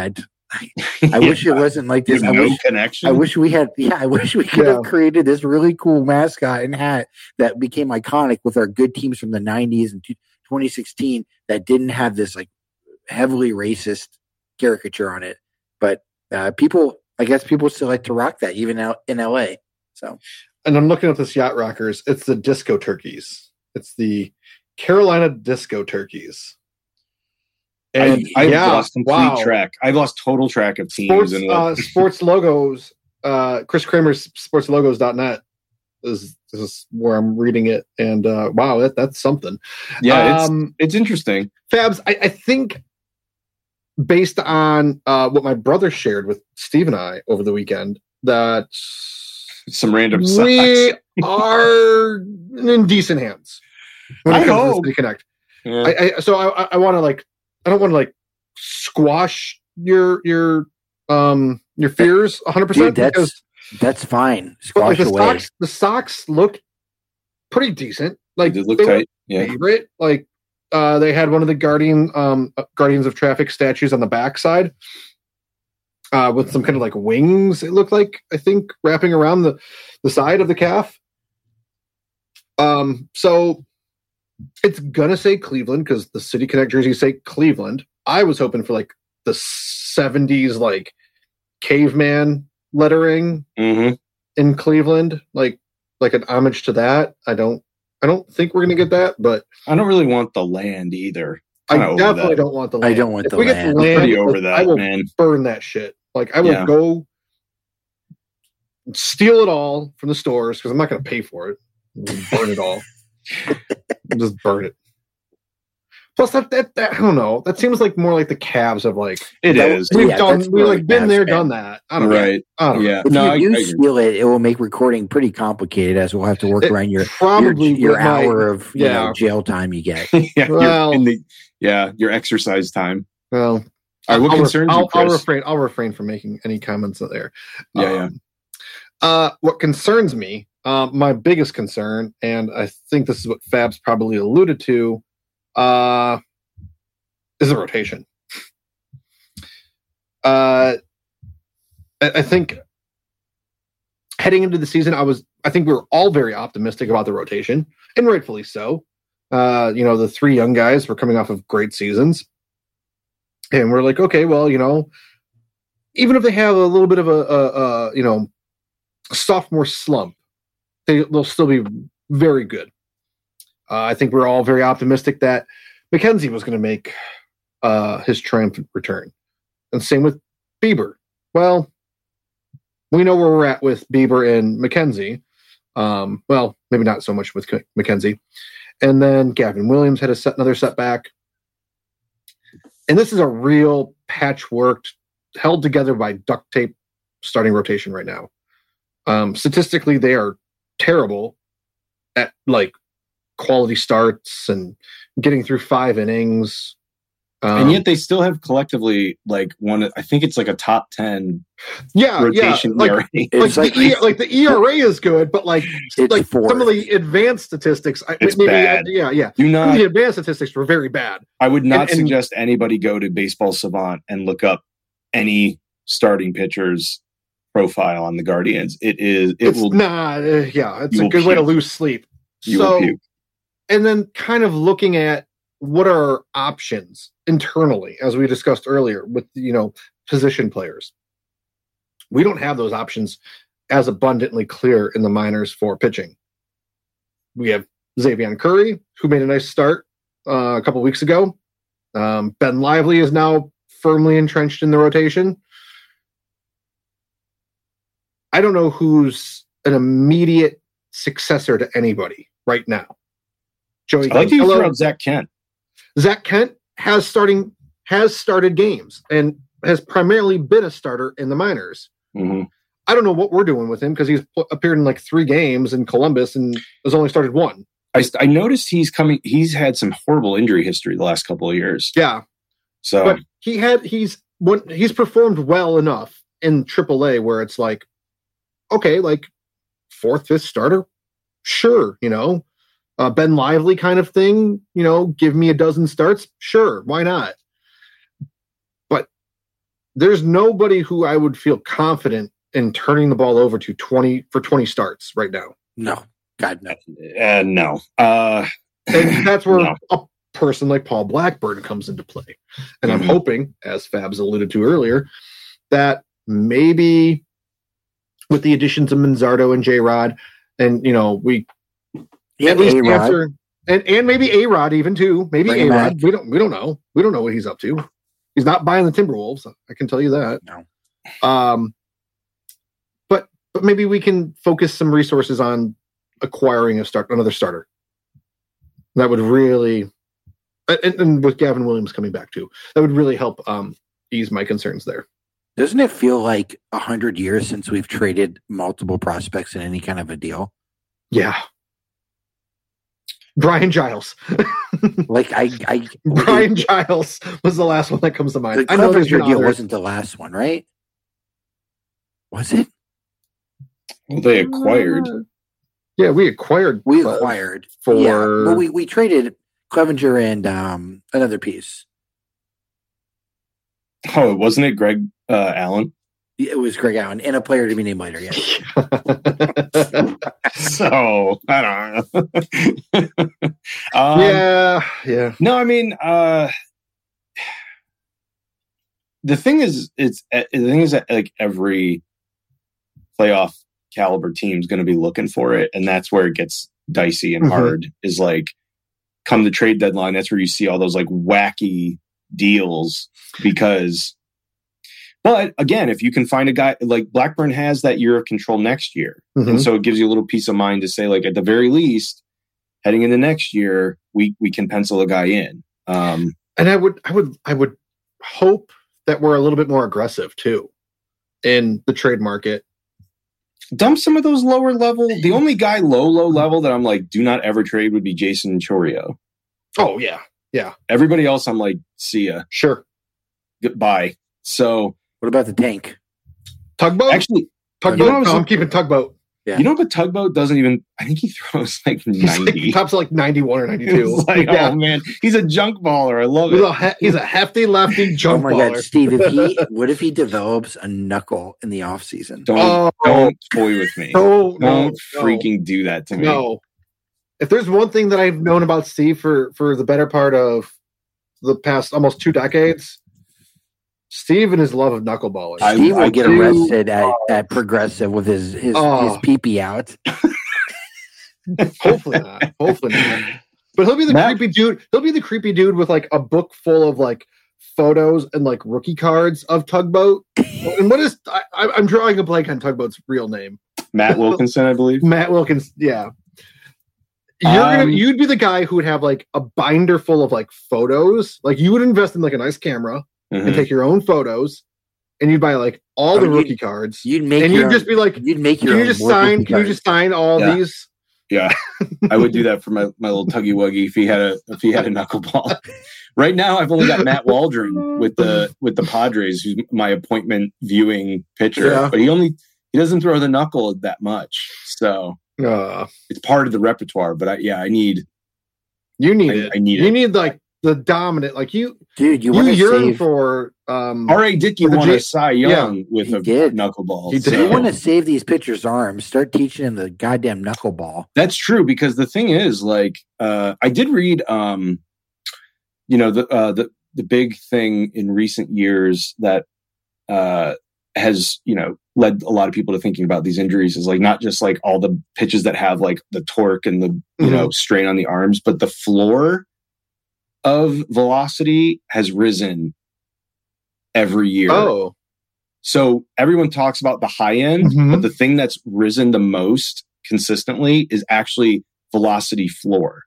I, I wish it wasn't like this. I no wish, connection. I wish we had, yeah, I wish we could Yeah. have created this really cool mascot and hat that became iconic with our good teams from the nineties and twenty sixteen that didn't have this like heavily racist caricature on it. But uh, people, I guess people still like to rock that even out in L A. So, And I'm looking at this Yacht Rockers. It's the Disco Turkeys. It's the Carolina Disco Turkeys. And I, I've yeah, lost complete wow. track. I've lost total track of teams. Sports, and what, uh, sports logos, uh, Chris Kramer's sportslogos dot net is, is where I'm reading it. And uh, wow, that, that's something. yeah, Um, it's it's interesting. Fabs, I, I think based on uh, what my brother shared with Steve and I over the weekend, that Some random we socks. are in decent hands when it I comes to hope. the City Connect. Yeah. I, I, so I, I want to like, I don't want to like squash your your um your fears one hundred percent dude, because that's that's fine. but, like, Squash the away. socks the socks look pretty decent. Like They look they were tight. Yeah. favorite. Like uh, they had one of the Guardian um Guardians of Traffic statues on the backside. Uh, with some kind of like wings, it looked like, I think, wrapping around the, the side of the calf. Um, so it's gonna say Cleveland because the City Connect jerseys say Cleveland. I was hoping for like the seventies like caveman lettering Mm-hmm. in Cleveland, like like an homage to that. I don't I don't think we're gonna get that, but I don't really want the land either. I Kinda over definitely that. don't want the I land. don't want if the we land. get the I'm land, pretty over like, I that, will man. burn that shit. Like I will Yeah. go steal it all from the stores because I'm not going to pay for it. Just burn it all. Just burn it. Plus, that, that that I don't know. That seems like more like the Cavs of like It That- is. we've Yeah, done. that's We've really like been Cavs there, fan. done that. I don't know. Right. I don't know. Yeah. If No, I, you do I agree. steal it, it will make recording pretty complicated as we'll have to work It around your probably your, your with my- hour of you yeah. know, jail time you get. yeah, you're Well- in the, yeah, your exercise time. Well, All right, what I'll, concerns I'll, you, I'll Chris? refrain. I'll refrain from making any comments there. Yeah, yeah. Um, Uh, what concerns me, uh, my biggest concern, and I think this is what Fabs probably alluded to, uh, is the rotation. Uh, I, I think heading into the season, I was, I think we were all very optimistic about the rotation, and rightfully so. Uh, you know, the three young guys were coming off of great seasons, and we're like, okay, well, you know, even if they have a little bit of a, a, a you know, sophomore slump, they, they'll still be very good. Uh, I think we're all very optimistic that McKenzie was going to make uh, his triumphant return. And same with Bieber. Well, we know where we're at with Bieber and McKenzie. Um, well, maybe not so much with McKenzie. And then Gavin Williams had a set, another setback. And this is a real patchworked, held together by duct tape starting rotation right now. Um, statistically, they are terrible at like quality starts and getting through five innings. Um, and yet they still have collectively like one. I think it's like a top ten yeah, rotation yeah, E R like, A. It's like, the, E- like the E R A is good, but like It's like fourth. some of the advanced statistics, I, It's maybe bad. yeah, yeah. Do Some of not. the advanced statistics were very bad. I would not and- and- suggest anybody go to Baseball Savant and look up any starting pitcher's profile on the Guardians. It is. It it's will. not, uh, yeah, it's you a will good way to puke. lose sleep. You so, will puke. and then kind of looking at what are our options internally, as we discussed earlier, with you know position players. We don't have those options as abundantly clear in the minors for pitching. We have Xavier Curry, who made a nice start uh, a couple weeks ago. Um, Ben Lively is now firmly entrenched in the rotation. I don't know who's an immediate successor to anybody right now. Joey I like that you Gallo- threw out Zach Kent. Zach Kent has starting has started games and has primarily been a starter in the minors. Mm-hmm. I don't know what we're doing with him because he's pu- appeared in like three games in Columbus and has only started one. I, I noticed he's coming. He's had some horrible injury history the last couple of years. Yeah, So but he had he's when he's performed well enough in triple A where it's like, okay, like fourth, fifth starter, sure, you know, uh, Ben Lively kind of thing, you know, give me a dozen starts, sure, why not? But there's nobody who I would feel confident in turning the ball over to twenty for twenty starts right now. No, God, no. Uh, no. Uh, And that's where no. a person like Paul Blackburn comes into play. And I'm Mhm. hoping, as Fabs alluded to earlier, that maybe with the additions of Manzardo and J-Rod, and, you know, we Yeah, at least A-Rod. answer, and, and maybe A-Rod even too. Maybe Bring him A-Rod. back. We don't, we don't know. We don't know what he's up to. He's not buying the Timberwolves. I can tell you that. No. Um, but, but maybe we can focus some resources on acquiring a start, another starter. That would really, and, and with Gavin Williams coming back too, that would really help um, ease my concerns there. Doesn't it feel like a hundred years since we've traded multiple prospects in any kind of a deal? Yeah. Brian Giles. Like I, I Brian Giles was the last one that comes to mind. the I know there's Clevenger been deal others. wasn't the last one, right? Was it? Well, they acquired. Uh, yeah, we acquired. We Clev acquired for- yeah, but we, we traded Clevenger and um, another piece. Oh, wasn't it Greg uh, Allen? It was Greg Allen and a player to be named later. Yeah, So I don't know. um, yeah, yeah. No, I mean, uh, the thing is, it's the thing is that like every playoff caliber team is going to be looking for it, and that's where it gets dicey and Mhm. hard. Is like come the trade deadline, that's where you see all those like wacky deals because. But again, if you can find a guy like Blackburn has that year of control next year, Mhm. and so it gives you a little peace of mind to say, like at the very least, heading into next year, we we can pencil a guy in. Um, And I would, I would, I would hope that we're a little bit more aggressive too in the trade market. dump some of those lower level. The only guy low low level that I'm like, do not ever trade would be Jason Chorio. Oh yeah, yeah, Everybody else, I'm like, see ya, sure. goodbye. So what about the tank? Tugboat, actually, tugboat. you know, I was no, I'm looking- keeping tugboat. Yeah. you know, but Tugboat doesn't even. I think he throws like He's like, ninety. he tops at like ninety-one or ninety-two. It's like, yeah. oh man, he's a junk baller. I love He's it. a, he- he's a hefty lefty Oh jump my baller. God, Steve! If he, what if he develops a knuckle in the off season? Don't Oh. don't toy with me. No, no, don't no. freaking do that to me. No. If there's one thing that I've known about Steve for for the better part of the past almost two decades, Steve and his love of knuckleballers. I- Steve will get do- arrested at, at Progressive with his his, Oh. his pee-pee out. Hopefully not. Hopefully not. But he'll be the Matt- creepy dude. He'll be the creepy dude with like a book full of like photos and like rookie cards of Tugboat. And what is I, I- I'm drawing a blank on Tugboat's real name. Matt Wilkinson, I believe. Matt Wilkins. Yeah. You're Um, gonna you'd be the guy who would have like a binder full of like photos. Like you would invest in like a nice camera and Mhm. take your own photos, and you'd buy like all Oh, the you'd- rookie cards. You'd make And your you'd own, just be like, you'd make your Can you own just more sign? rookie Can you cards. just sign all Yeah. these? Yeah, I would do that for my, my little tuggy wuggy if he had a if he had a knuckleball. Right now, I've only got Matt Waldron with the with the Padres, who's my appointment viewing pitcher. Yeah. But he only he doesn't throw the knuckle that much, so Uh, it's part of the repertoire. But I, yeah, I need you need I, it. I need you it. need like the dominant. Like you, Dude, you you, want to yearn save for. Um, R A Dickey the won J- a Cy Young with he a did. knuckleball. He did. you so- want to save these pitchers' arms. Start teaching them the goddamn knuckleball. That's true because the thing is, like, uh, I did read, um, you know, the uh, the the big thing in recent years that uh, has, you know, led a lot of people to thinking about these injuries is like not just like all the pitches that have like the torque and the you Mhm. know strain on the arms, but the floor of velocity has risen every year. oh, So everyone talks about the high end, Mhm. but the thing that's risen the most consistently is actually velocity floor.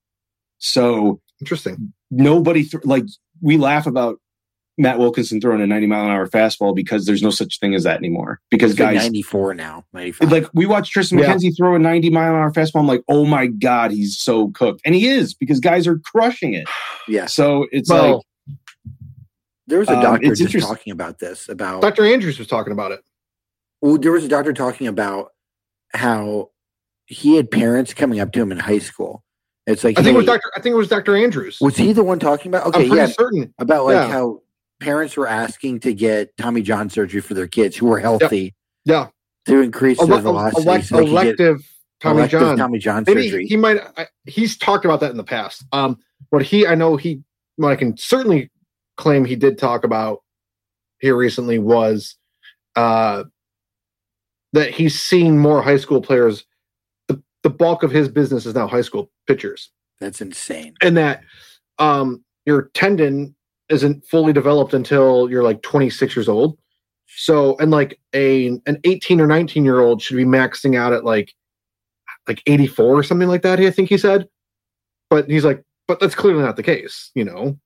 So interesting. nobody, th- like, we laugh about Matt Wilkinson throwing a ninety mile an hour fastball because there's no such thing as that anymore. Because It's like guys, ninety-four now, ninety-five. like, we watch Tristan Yeah. McKenzie throw a ninety mile an hour fastball. I'm like, oh my God, he's so cooked. And he is because guys are crushing it. yeah. So it's Well, like, There was a um, doctor it's just interest- talking about this. About Doctor Andrews was talking about it. well, there was a doctor talking about how he had parents coming up to him in high school. It's like, I think it was hey- Doctor I think it was Doctor Andrews. Was he the one talking about? I'm Okay, pretty yeah, certain. about like yeah. how parents were asking to get Tommy John surgery for their kids who were healthy. Yeah. To increase Ele- their velocity. elect- so they could get elective Tommy elective John. Tommy John Maybe surgery. he might. I, he's talked about that in the past. Um, what he, I know he, what I can certainly claim he did talk about here recently was uh, that he's seen more high school players. The, the bulk of his business is now high school pitchers, That's insane. and that um, your tendon isn't fully developed until you're like twenty-six years old. So, and like a an eighteen or nineteen year old should be maxing out at like like eighty-four or something like that. I think he said, but he's like, but that's clearly not the case, you know.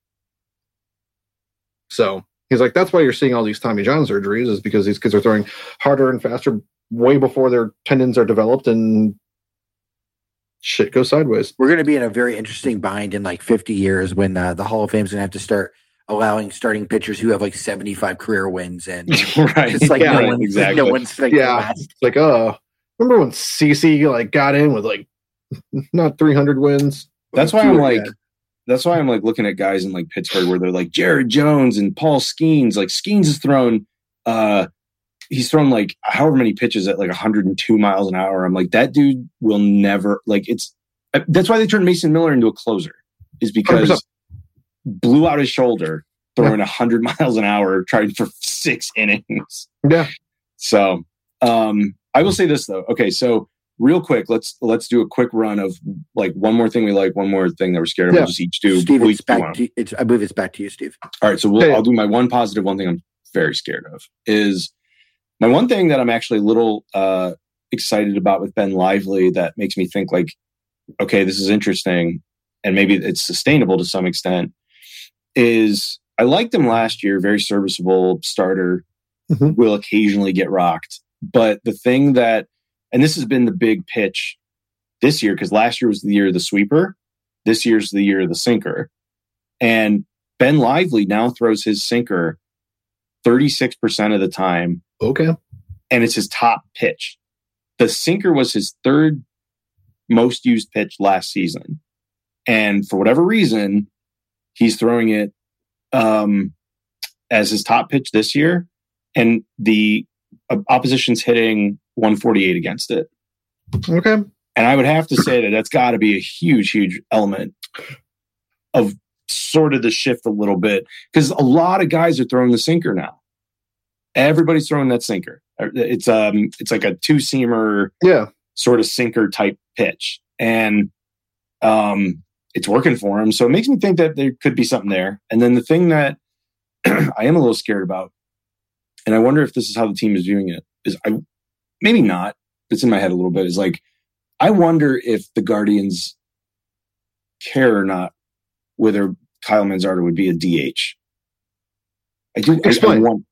So he's like, that's why you're seeing all these Tommy John surgeries, is because these kids are throwing harder and faster way before their tendons are developed, and shit goes sideways. We're going to be in a very interesting bind in like fifty years when uh, the Hall of Fame is going to have to start allowing starting pitchers who have like seventy-five career wins, and right. it's like Yeah, no right, one's exactly. no one's like Yeah. last. It's like, uh, remember when CeCe like got in with like not three hundred wins? That's why I'm Fewer, like, yeah. that's why I'm like looking at guys in like Pittsburgh where they're like Jared Jones and Paul Skeens. Like Skeens has thrown, uh, he's thrown like however many pitches at like one hundred two miles an hour. I'm like, that dude will never, like, it's, that's why they turned Mason Miller into a closer, is because one hundred percent. blew out his shoulder throwing one hundred miles an hour, trying for six innings. Yeah. So um, I will say this though. Okay, so real quick, let's let's do a quick run of like one more thing we like, one more thing that we're scared of. Yeah. We'll just each do. Steve, we'll it's each do back one. to, it's, I believe it's back to you, Steve. All right, so we'll, Yeah. I'll do my one positive. One thing I'm very scared of is my one thing that I'm actually a little uh, excited about with Ben Lively that makes me think like, okay, this is interesting, and maybe it's sustainable to some extent. Is I liked him last year, very serviceable starter, Mhm. will occasionally get rocked. But the thing that, and this has been the big pitch this year, because last year was the year of the sweeper, this year's the year of the sinker. And Ben Lively now throws his sinker thirty-six percent of the time, Okay. and it's his top pitch. The sinker was his third most used pitch last season. And for whatever reason, he's throwing it um, as his top pitch this year, and the uh, opposition's hitting one forty-eight against it. Okay. And I would have to say that that's got to be a huge, huge element of sort of the shift a little bit, because a lot of guys are throwing the sinker now. Everybody's throwing that sinker. It's um, it's like a two-seamer Yeah. sort of sinker type pitch, and um, it's working for him. So it makes me think that there could be something there. And then the thing that I am a little scared about, and I wonder if this is how the team is viewing it, is I maybe not. It's in my head a little bit. Is like, I wonder if the Guardians care or not whether Kyle Manzardo would be a D H. I do. Explain. I, I, want,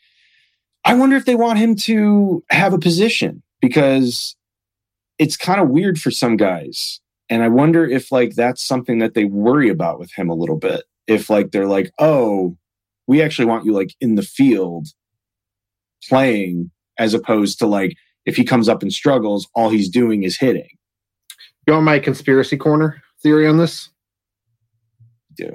I wonder if they want him to have a position, because it's kind of weird for some guys. And I wonder if like that's something that they worry about with him a little bit. If like they're like, oh, we actually want you like in the field playing, as opposed to like if he comes up and struggles, all he's doing is hitting. You want my conspiracy corner theory on this? Do.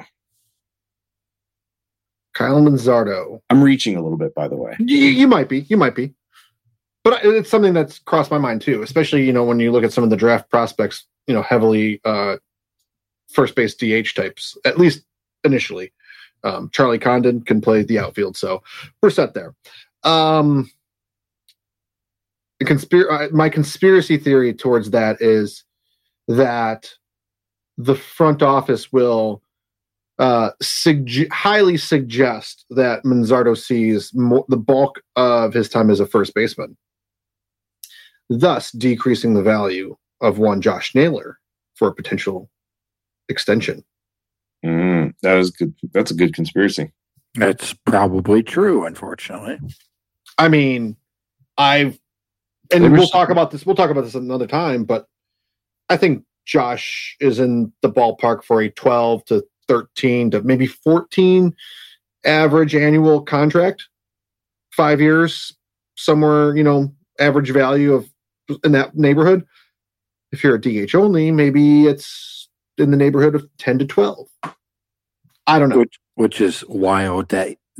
Kyle Manzardo. I'm reaching a little bit, by the way. You, you might be. You might be. But it's something that's crossed my mind too, especially, you know, when you look at some of the draft prospects, you know, heavily uh, first base D H types, at least initially. Um, Charlie Condon can play the outfield, so we're set there. Um, the conspir- uh, my conspiracy theory towards that is that the front office will uh, sugge- highly suggest that Manzardo sees mo- the bulk of his time as a first baseman, thus decreasing the value of one Josh Naylor for a potential extension. Mm, that is good. That's a good conspiracy. That's probably true, unfortunately. I mean, I've, and There was- we'll talk about this. We'll talk about this another time, but I think Josh is in the ballpark for a twelve to thirteen to maybe fourteen average annual contract, five years, somewhere, you know, average value of in that neighborhood. If you're a D H only, maybe it's in the neighborhood of ten to twelve. I don't know. Which, which is wild that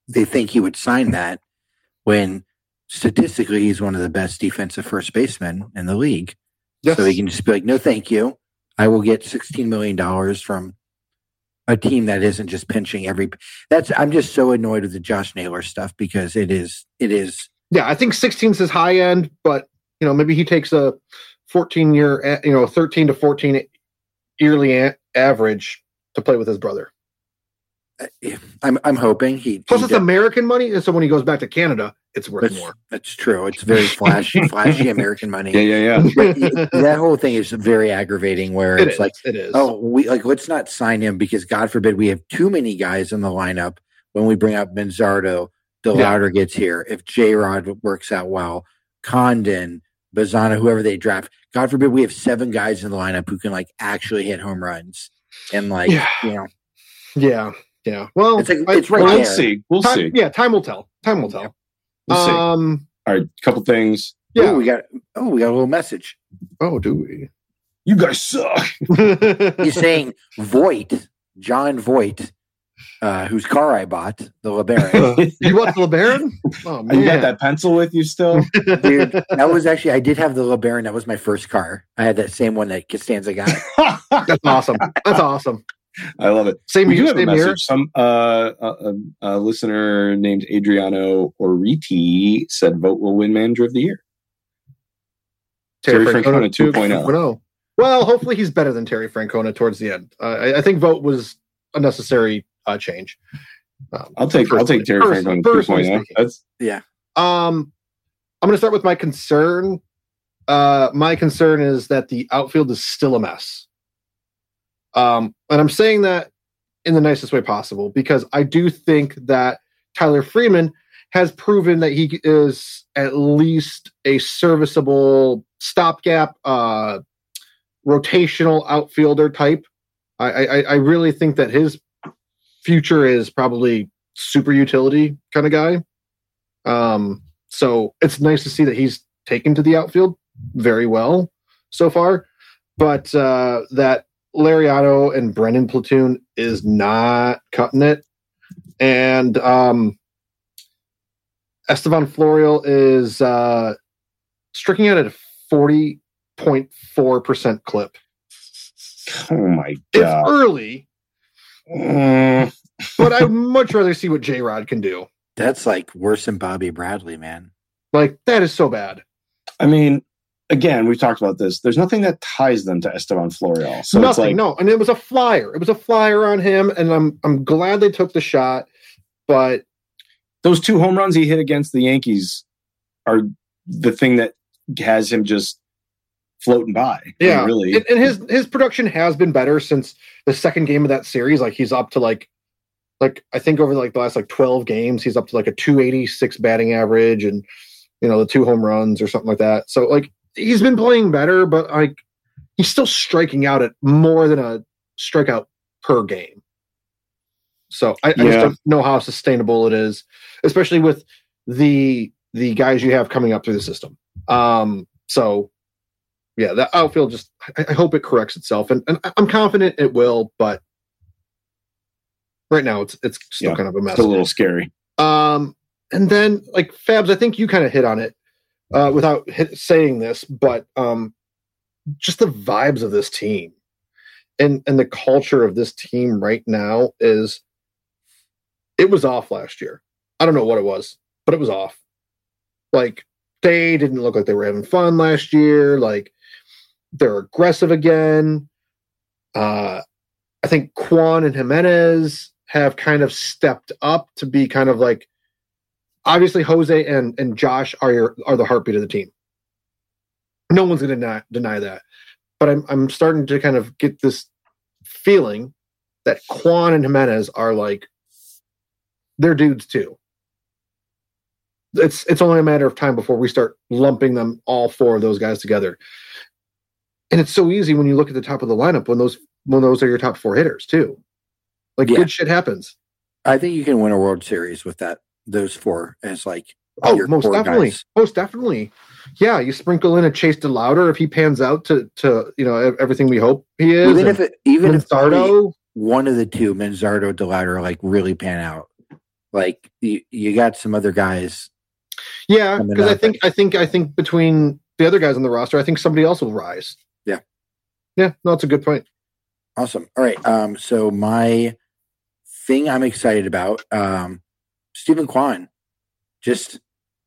they think he would sign that when statistically he's one of the best defensive first basemen in the league. Yes. So he can just be like, no, thank you. I will get sixteen million dollars from a team that isn't just pinching every. That's I'm just so annoyed with the Josh Naylor stuff because it is it is. Yeah, I think sixteen is his high end, but you know maybe he takes a fourteen year, you know, thirteen to fourteen yearly a- average to play with his brother. I'm I'm hoping he. Plus, he it's does. American money, and so when he goes back to Canada, it's worth That's, more. that's true. It's very flashy, flashy American money. Yeah, yeah, yeah. But it- that whole thing is very aggravating. Where It it's is. like, It is. oh, we like let's not sign him because God forbid we have too many guys in the lineup when we bring up Manzardo. DeLauder gets here. If J-Rod works out well, Condon, Bazana, whoever they draft. God forbid we have seven guys in the lineup who can like actually hit home runs and like Yeah. you know yeah, yeah. Well, it's like I- it's right We'll there. see. We'll time, see. Yeah, time will tell. Time will tell. We'll see. Um, All right, couple things. yeah. Oh, we got oh we got a little message. Oh, do we? You guys suck. He's saying Voight, John Voight, uh, whose car I bought, the LeBaron. You want the LeBaron? Oh man, You got that pencil with you still? Dude, that was actually I did have the LeBaron. That was my first car. I had that same one that Costanza got. That's awesome. That's awesome. I love it. Same We do here. have a Same here. message. Some uh, a, a listener named Adriano Oriti said Vote will win Manager of the Year. Terry Francona two point oh. Well, hopefully he's better than Terry Francona towards the end. Uh, I, I think vote was a necessary uh, change. Um, I'll take I'll take Terry personally- Francona two personally point oh. speaking. That's Yeah. Um, I'm going to start with my concern. Uh, my concern is that the outfield is still a mess. Um, and I'm saying that in the nicest way possible because I do think that Tyler Freeman has proven that he is at least a serviceable stopgap, uh, rotational outfielder type. I, I, I really think that his future is probably super utility kind of guy. Um, so it's nice to see that he's taken to the outfield very well so far, but uh, that Lariano and Brennan platoon is not cutting it. And um, Estevan Florial is uh, striking out at a forty point four percent clip. oh my It's god. early, Mm, but I'd much rather see what J-Rod can do. That's like worse than Bobby Bradley, man. Like, that is so bad. I mean, again, we've talked about this. There's nothing that ties them to Esteban Florial. So Nothing, it's like no. And it was a flyer. It was a flyer on him, and I'm I'm glad they took the shot. But those two home runs he hit against the Yankees are the thing that has him just floating by. I mean, yeah, really. and, and his his production has been better since the second game of that series. Like he's up to like, like I think over like the last like twelve games, he's up to like a two eighty-six batting average, and you know the two home runs or something like that. So like he's been playing better, but like he's still striking out at more than a strikeout per game. So I, I Yeah. just don't know how sustainable it is, especially with the the guys you have coming up through the system. Um, so yeah, that outfield just I, I hope it corrects itself, and, and I'm confident it will, but right now it's it's still Yeah, kind of a mess. It's a little scary. Um, and then like Fabs, I think you kind of hit on it uh, without hit, saying this, but um, just the vibes of this team and and the culture of this team right now is it was off last year. I don't know what it was, but it was off. Like they didn't look like they were having fun last year. Like they're aggressive again. Uh, I think Quan and Jimenez have kind of stepped up to be kind of like, obviously Jose and, and Josh are your, are the heartbeat of the team. No one's going to deny, deny that. But I'm I'm starting to kind of get this feeling that Quan and Jimenez are like, they're dudes too. It's it's only a matter of time before we start lumping them, all four of those guys together. And it's so easy when you look at the top of the lineup when those when those are your top four hitters too. Like Yeah. good shit happens. I think you can win a World Series with that. Those four as like Oh, your most core definitely. guys. Most definitely. Yeah, you sprinkle in a Chase DeLauder if he pans out to to you know ev- everything we hope he is. Even and if it, even if only Manzardo, one of the two, Manzardo, DeLauder, like really pan out, like you, you got some other guys. Yeah, because I think I think I think between the other guys on the roster, I think somebody else will rise. Yeah, yeah, no, that's a good point. Awesome. All right, um, so my thing I'm excited about, um, Stephen Kwan, just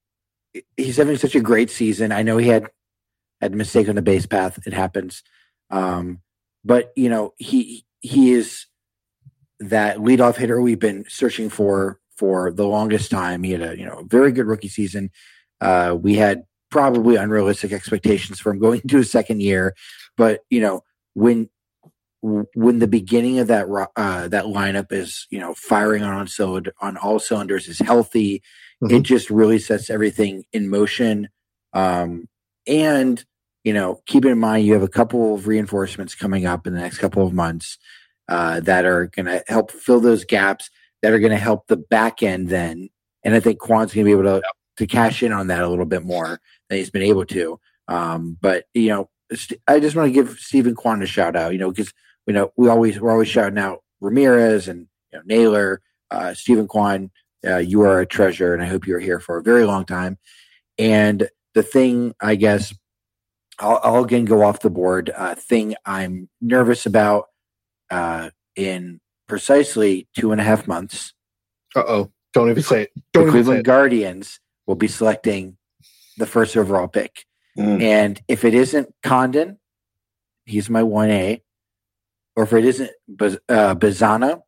he's having such a great season. I know he had had a mistake on the base path; it happens, um, but you know he he is that leadoff hitter we've been searching for for the longest time. He had a you know very good rookie season. Uh, we had probably unrealistic expectations for him going into his second year, but you know when when the beginning of that uh, that lineup is you know firing on cylinder, on all cylinders, is healthy, mm-hmm. it just really sets everything in motion. Um, and you know, keep in mind you have a couple of reinforcements coming up in the next couple of months uh, that are going to help fill those gaps. That are going to help the back end then, and I think Kwan's going to be able to to cash in on that a little bit more than he's been able to. Um, but you know, I just want to give Stephen Kwan a shout out. You know, because you know we always we're always shouting out Ramirez and you know, Naylor, uh, Stephen Kwan. Uh, you are a treasure, and I hope you're here for a very long time. And the thing, I guess, I'll, I'll again go off the board. Uh, thing I'm nervous about uh, in. Precisely two and a half months. Uh oh! Don't even say it. Don't the even Cleveland say it. Guardians will be selecting the first overall pick, mm. and if it isn't Condon, he's my one A, or if it isn't Bez- uh, Bazana,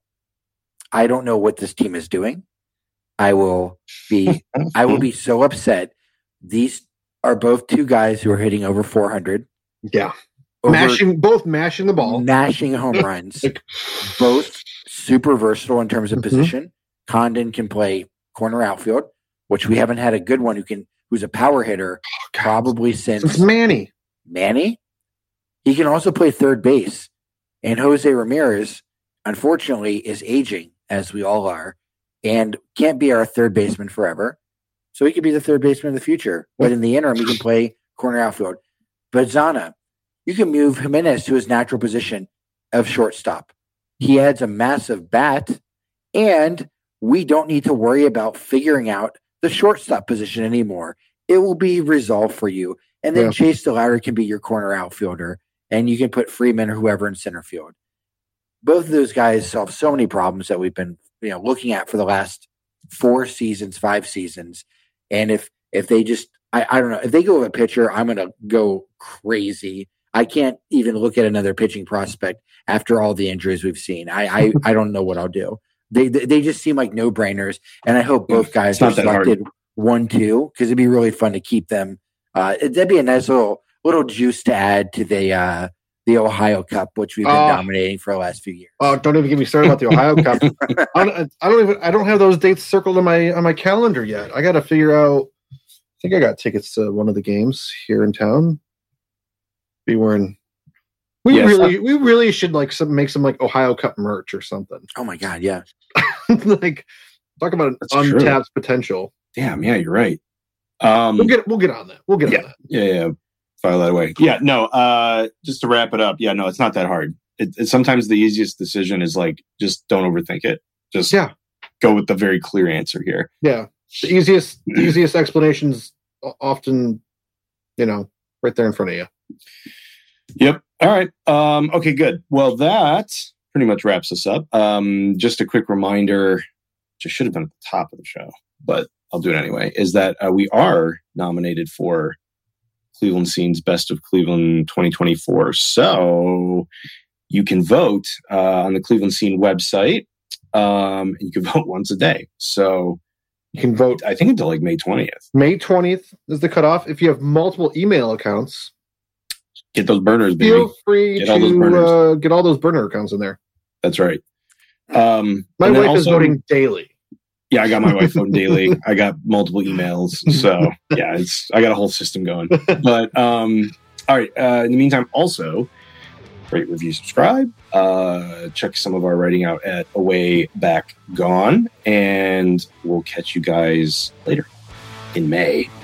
I don't know what this team is doing. I will be. I will be so upset. These are both two guys who are hitting over four hundred. Yeah. Over, mashing both mashing the ball, mashing home runs, both super versatile in terms of mm-hmm. position. Condon can play corner outfield, which we haven't had a good one who can who's a power hitter oh, probably since it's Manny. Manny. He can also play third base, and Jose Ramirez, unfortunately, is aging as we all are, and can't be our third baseman forever. So he could be the third baseman of the future, but in the interim, he can play corner outfield. Bazana. You can move Jimenez to his natural position of shortstop. He adds a massive bat, and we don't need to worry about figuring out the shortstop position anymore. It will be resolved for you. And then yeah. Chase DeLauer can be your corner outfielder, and you can put Freeman or whoever in center field. Both of those guys solve so many problems that we've been you know, looking at for the last four seasons, five seasons. And if if they just, I, I don't know, if they go with a pitcher, I'm going to go crazy. I can't even look at another pitching prospect after all the injuries we've seen. I I, I don't know what I'll do. They, they they just seem like no brainers, and I hope both guys are selected one two because it'd be really fun to keep them. Uh, that'd be a nice little little juice to add to the uh, the Ohio Cup, which we've been uh, dominating for the last few years. Oh, don't even get me started about the Ohio Cup. I, don't, I don't even I don't have those dates circled on my on my calendar yet. I got to figure out. I think I got tickets to one of the games here in town. Be wearing. We yes, really, I'm, we really should like some make some like Ohio Cup merch or something. Oh my god, yeah! Like talk about That's untapped true. potential. Damn, yeah, you're right. Um, we'll get we'll get on that. We'll get yeah, on that. Yeah, yeah. File that away. Yeah, no. Uh, just to wrap it up. Yeah, no, it's not that hard. It, it, sometimes the easiest decision is like just don't overthink it. Just yeah, go with the very clear answer here. Yeah, the easiest the easiest explanations often, you know, right there in front of you. Yep. All right. Um, okay, good. Well, that pretty much wraps us up. Um, just a quick reminder, which I should have been at the top of the show, but I'll do it anyway, is that uh, we are nominated for Cleveland Scene's Best of Cleveland twenty twenty-four. So you can vote uh, on the Cleveland Scene website, um, and you can vote once a day. So you can vote, I think, until like May twentieth. May twentieth is the cutoff. If you have multiple email accounts, get those burners, baby. Feel free get to all uh, get all those burner accounts in there. That's right. Um, my wife also, is voting daily. Yeah, I got my wife voting daily. I got multiple emails. So, yeah, it's I got a whole system going. But, um, all right. Uh, in the meantime, also, rate, review, subscribe. Uh, check some of our writing out at Away Back Gone. And we'll catch you guys later in May.